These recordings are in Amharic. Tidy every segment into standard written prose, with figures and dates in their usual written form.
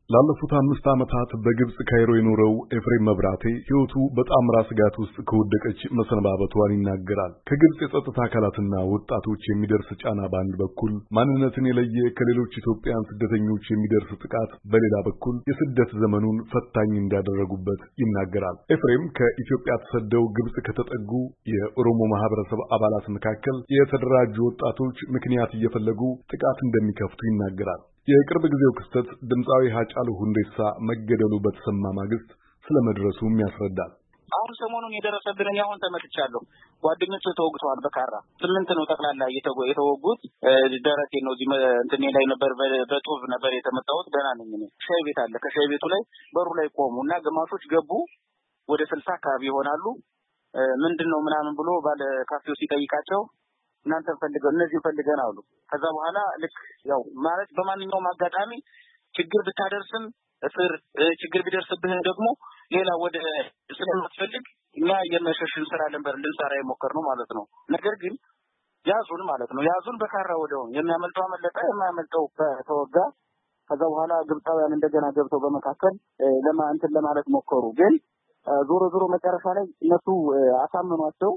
ላለፉት 5 ዓመታት በግብጽ ካይሮ የኖረው ኤፍሬም መብራቴ ሕይወቱ በጣምራ ስጋት ውስጥ ከወደቀች መሰነባበቷን ይናገራል። ከግብጽ የጸጥታ አካላትና ወጣቶች የሚደርስ ጫና በአንድ በኩል፣ ማንነትን የለየ ከሌሎች ኢትዮጵያውያን ስደተኞች የሚደርስ ጥቃት በሌላ በኩል የስደት ዘመኑን ፈታኝ እንዳደረጉበት ይናገራል። ኤፍሬም ከኢትዮጵያ ተሰደው ግብጽ ከተጠጉ የኦሮሞ ማህበረሰብ አባላት መካከል የተደራጁ ወጣቶች ምክንያት እየፈለጉ ጥቃት እንደሚከፍቱ ይናገራል። የቅርብ ጊዜው ክስተት ድምጻዊ ሃጫሉ ሁንዴሳ መገደሉ በተሰማ ማግስት ስለመድረሱም ያስረዳል። አሁን ሰሞኑን የደረሰብን አሁን ተመልቻለሁ። ጓደኞቹ ተወግተዋል። በካራ 8 ነው ጠቅላላ የተወጉት። ደረቴ ነው እዚህ እንትኔ ላይ ነበር፣ በጡብ ነበር የተመታሁት። ደህና ነኝ እኔ። ሻይ ቤት አለ። ከሻይ ቤቱ ላይ በሩ ላይ ቆሙና ግማሾች ገቡ። ወደ 60 አካባቢ ይሆናሉ። ምንድነው ምናምን ብሎ ባለ ካፌው ሲጠይቃቸው እናንተ ፈልገው እነዚህ ፈልገን አሉ። ከዛ በኋላ ልክ ያው ማለት በማንኛውም አጋጣሚ ችግር ብታደርስም እስር ችግር ቢደርስብህ ደግሞ ሌላ ወደ ስለማትፈልግ እኛ የመሸሽን ስራ ልንሰራ የሞከርነው ማለት ነው። ነገር ግን ያዙን ማለት ነው። ያዙን በካራ ወደው የሚያመልጠው አመለጠ፣ የማያመልጠው ተወጋ። ከዛ በኋላ ግብጻውያን እንደገና ገብተው በመካከል ለማለት ሞከሩ። ግን ዞሮ መጨረሻ ላይ እነሱ አሳመኗቸው።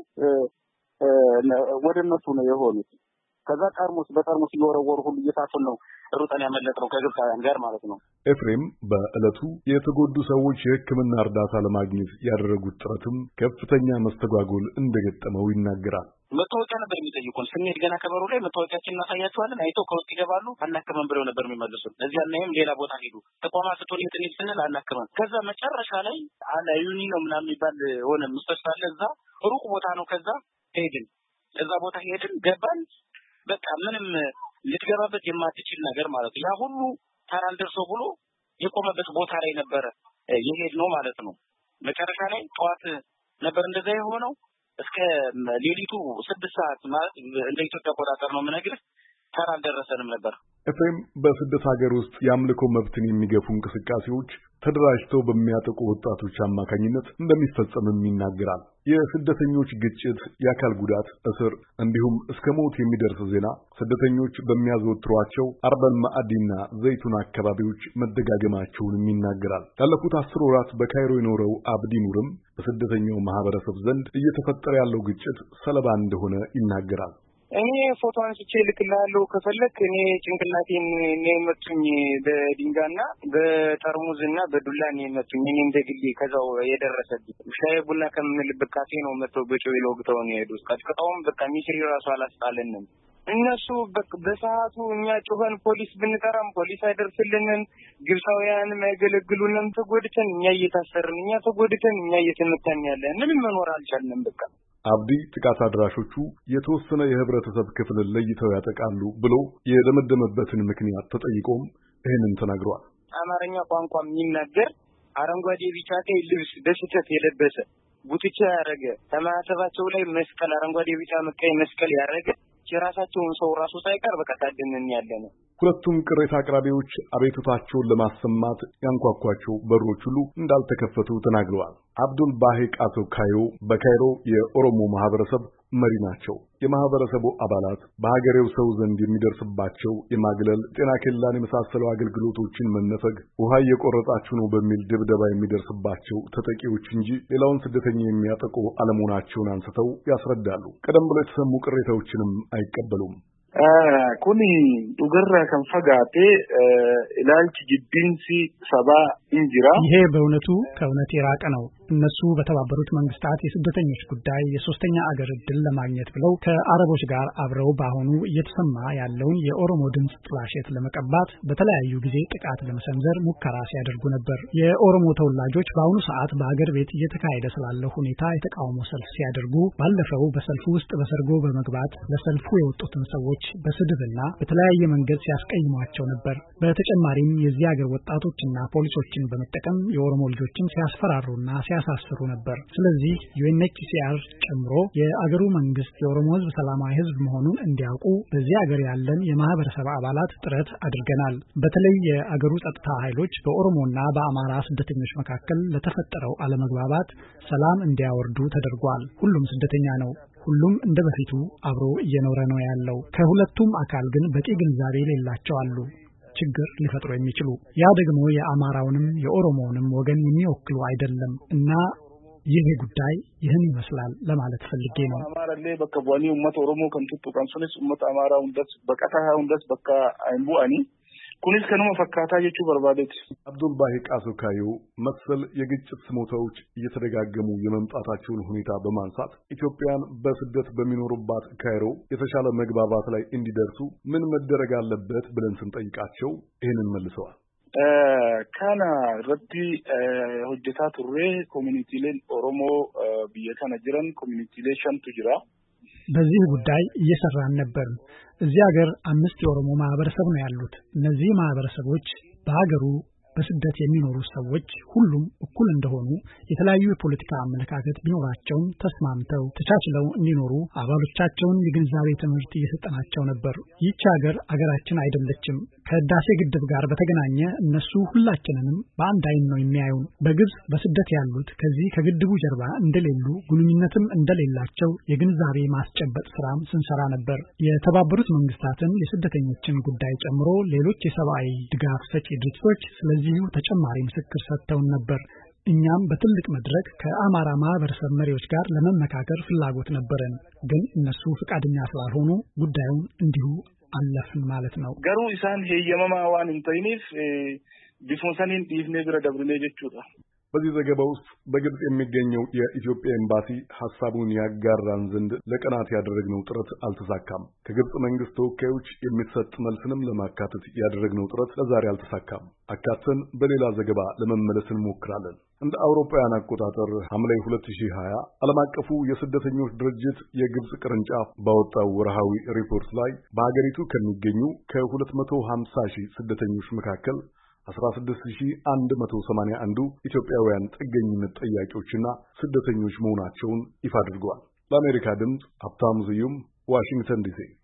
ወደ እነሱ ነው የሆኑት። ከዛ በጠርሙስ እየወረወሩ ሁሉ እየታፈኑ ነው ሩጠን ያመለጠው ከግብጻውያን ጋር ማለት ነው። ኤፍሬም በዕለቱ የተጎዱ ሰዎች የሕክምና እርዳታ ለማግኘት ያደረጉት ጥረትም ከፍተኛ መስተጓጎል እንደገጠመው ይናገራል። መታወቂያ ነበር የሚጠይቁን። ስንሄድ ገና ከበሩ ላይ መታወቂያችንን እናሳያቸዋለን። አይተው ከውስጥ ይገባሉ። አናከመን ብለው ነበር የሚመልሱት። እዚህ አናይም፣ ሌላ ቦታ ሄዱ። ተቋማ ስትሆን የትንሽ ስንል አናከመን። ከዛ መጨረሻ ላይ አላዩኒ ነው ምናምን የሚባል ሆነ ምስተሻ አለ። እዛ ሩቅ ቦታ ነው። ከዛ ሄድን። እዛ ቦታ ሄድን፣ ገባን። በቃ ምንም ልትገባበት የማትችል ነገር ማለት ነው። ያ ሁሉ ታራን ደርሶ ብሎ የቆመበት ቦታ ላይ ነበር የሄድነው ማለት ነው። መጨረሻ ላይ ጠዋት ነበር እንደዛ የሆነው። እስከ ሌሊቱ 6 ሰዓት ማለት እንደ ኢትዮጵያ አቆጣጠር ነው የምነግርህ። ታራን ደረሰንም ነበር። ኤፍሬም በስደት ሀገር ውስጥ የአምልኮ መብትን የሚገፉ እንቅስቃሴዎች ተደራጅተው በሚያጠቁ ወጣቶች አማካኝነት እንደሚፈጸምም ይናገራል። የስደተኞች ግጭት፣ የአካል ጉዳት፣ እስር እንዲሁም እስከ ሞት የሚደርስ ዜና ስደተኞች በሚያዘወትሯቸው አርበል ማዕዲና ዘይቱን አካባቢዎች መደጋገማቸውንም ይናገራል። ያለፉት 10 ወራት በካይሮ የኖረው አብዲ ኑርም በስደተኛው ማህበረሰብ ዘንድ እየተፈጠረ ያለው ግጭት ሰለባ እንደሆነ ይናገራል። እኔ ፎቶ አንስቼ ልክልሃለሁ ከፈለክ። እኔ ጭንቅላቴን ነው የመቱኝ በድንጋይና በጠርሙዝና በዱላ ነው የመቱኝ። እኔ እንደግሌ ከዛው የደረሰብኝ ሻይ ቡና ከምንልበት ካፌ ነው መተው በጮይ ለወግተው ነው የሄዱት። ቀጥቅጠውም በቃ ሚስሪ ራሱ አላስጣለንም። እነሱ በሰዓቱ እኛ ጮኸን ፖሊስ ብንጠራም ፖሊስ አይደርስልንም። ግብጻውያንም አይገለግሉንም። ተጎድተን እኛ እየታሰርን እኛ ተጎድተን እኛ እየተመታን ያለን ምንም መኖር አልቻልንም። በቃ አብዲ ጥቃት አድራሾቹ የተወሰነ የህብረተሰብ ክፍልን ለይተው ያጠቃሉ ብሎ የደመደመበትን ምክንያት ተጠይቆም ይህንን ተናግሯል። አማርኛ ቋንቋ የሚናገር አረንጓዴ ቢጫ ቀይ ልብስ በስህተት የለበሰ ቡትቻ ያረገ ተማተባቸው ላይ መስቀል አረንጓዴ ቢጫ ቀይ መስቀል ያረገ የራሳቸውን ሰው ራሱ ሳይቀር በቃ ታደነን ያለነ። ሁለቱም ቅሬታ አቅራቢዎች አቤቱታቸውን ለማሰማት ያንኳኳቸው በሮች ሁሉ እንዳልተከፈቱ ተናግረዋል። አብዱል ባሂ ቃቶ ካዮ በካይሮ የኦሮሞ ማህበረሰብ መሪ ናቸው። የማህበረሰቡ አባላት በሀገሬው ሰው ዘንድ የሚደርስባቸው የማግለል፣ ጤና ኬላን የመሳሰሉ አገልግሎቶችን መነፈግ፣ ውሃ እየቆረጣችሁ ነው በሚል ድብደባ የሚደርስባቸው ተጠቂዎች እንጂ ሌላውን ስደተኛ የሚያጠቁ አለመሆናቸውን አንስተው ያስረዳሉ። ቀደም ብሎ የተሰሙ ቅሬታዎችንም አይቀበሉም። ኩኒ ዱገራ ከንፈጋቴ ኢላልቺ ጅቢንሲ ሰባ እንጅራ። ይሄ በእውነቱ ከእውነት የራቀ ነው። እነሱ በተባበሩት መንግስታት የስደተኞች ጉዳይ የሶስተኛ አገር እድል ለማግኘት ብለው ከአረቦች ጋር አብረው በአሁኑ እየተሰማ ያለውን የኦሮሞ ድምጽ ጥላሸት ለመቀባት በተለያዩ ጊዜ ጥቃት ለመሰንዘር ሙከራ ሲያደርጉ ነበር። የኦሮሞ ተወላጆች በአሁኑ ሰዓት በአገር ቤት እየተካሄደ ስላለው ሁኔታ የተቃውሞ ሰልፍ ሲያደርጉ ባለፈው በሰልፉ ውስጥ በሰርጎ በመግባት ለሰልፉ የወጡትን ሰዎች በስድብና በተለያየ መንገድ ሲያስቀይሟቸው ነበር። በተጨማሪም የዚህ ሀገር ወጣቶችና ፖሊሶችን በመጠቀም የኦሮሞ ልጆችን ሲያስፈራሩና ሲያሳስሩ ነበር። ስለዚህ ዩኤንኤችሲአር ጨምሮ የአገሩ መንግስት የኦሮሞ ህዝብ ሰላማዊ ህዝብ መሆኑን እንዲያውቁ በዚህ ሀገር ያለን የማህበረሰብ አባላት ጥረት አድርገናል። በተለይ የአገሩ ጸጥታ ኃይሎች በኦሮሞና በአማራ ስደተኞች መካከል ለተፈጠረው አለመግባባት ሰላም እንዲያወርዱ ተደርጓል። ሁሉም ስደተኛ ነው። ሁሉም እንደበፊቱ አብሮ እየኖረ ነው ያለው። ከሁለቱም አካል ግን በቂ ግንዛቤ የሌላቸው አሉ። ችግር ሊፈጥሩ የሚችሉ ያ ደግሞ የአማራውንም የኦሮሞውንም ወገን የሚወክሉ አይደለም እና ይሄ ጉዳይ ይህን ይመስላል ለማለት ፈልጌ ነው። አማራሌ በከቧኒ ኡመት ኦሮሞ ከንቱቱ ካንሱልስ ኡመት አማራው እንደስ በቀታው እንደስ በቃ አይምቡአኒ ኩኒስ ከነማ ፈካታ የቹ በርባዴት አብዱል ባሂ ቃሶካዩ መሰል የግጭት ስሞታዎች እየተደጋገሙ የመምጣታቸውን ሁኔታ በማንሳት ኢትዮጵያን በስደት በሚኖሩባት ካይሮ የተሻለ መግባባት ላይ እንዲደርሱ ምን መደረግ አለበት ብለን ስንጠይቃቸው ይህንን መልሰዋል። ካና ረዲ ሆጀታ ቱሬ ኮሚኒቲሌን ኦሮሞ ቢየካና ጅራን ኮሚኒቲሌ ሸንቱ ጅራ በዚህ ጉዳይ እየሰራን ነበር። እዚህ ሀገር 5 የኦሮሞ ማህበረሰብ ነው ያሉት። እነዚህ ማህበረሰቦች በሀገሩ በስደት የሚኖሩ ሰዎች ሁሉም እኩል እንደሆኑ የተለያዩ የፖለቲካ አመለካከት ቢኖራቸውም ተስማምተው ተቻችለው እንዲኖሩ አባሎቻቸውን የግንዛቤ ትምህርት እየሰጠናቸው ነበር። ይህች ሀገር አገራችን አይደለችም። ከህዳሴ ግድብ ጋር በተገናኘ እነሱ ሁላችንንም በአንድ አይን ነው የሚያዩን። በግብጽ በስደት ያሉት ከዚህ ከግድቡ ጀርባ እንደሌሉ ግንኙነትም እንደሌላቸው የግንዛቤ ማስጨበጥ ስራም ስንሰራ ነበር። የተባበሩት መንግስታትን የስደተኞችን ጉዳይ ጨምሮ ሌሎች የሰብአዊ ድጋፍ ሰጪ ድርጅቶች ስለዚሁ ተጨማሪ ምስክር ሰጥተውን ነበር። እኛም በትልቅ መድረክ ከአማራ ማህበረሰብ መሪዎች ጋር ለመመካከር ፍላጎት ነበረን፣ ግን እነሱ ፍቃደኛ ስላልሆኑ ጉዳዩን እንዲሁ አለፍን ማለት ነው። ገሩ ኢሳን ሄየማማ ዋን እንተይኒፍ ቢፎንሳኒን ዲፍኔ ብረ ደብርኔ ጀቹታ በዚህ ዘገባ ውስጥ በግብጽ የሚገኘው የኢትዮጵያ ኤምባሲ ሐሳቡን ያጋራን ዘንድ ለቀናት ያደረግነው ጥረት አልተሳካም። ከግብጽ መንግስት ተወካዮች የሚሰጥ መልስንም ለማካተት ያደረግነው ጥረት ለዛሬ አልተሳካም። አካተን በሌላ ዘገባ ለመመለስ እንሞክራለን። እንደ አውሮፓውያን አቆጣጠር ሐምሌ 2020 ዓለም አቀፉ የስደተኞች ድርጅት የግብጽ ቅርንጫፍ ባወጣው ወርሃዊ ሪፖርት ላይ በሀገሪቱ ከሚገኙ ከ250,000 ስደተኞች መካከል 16,181 ኢትዮጵያውያን ጥገኝነት ጠያቂዎችና ስደተኞች መሆናቸውን ይፋ አድርገዋል። ለአሜሪካ ድምፅ ሀብታሙ ስዩም ዋሽንግተን ዲሲ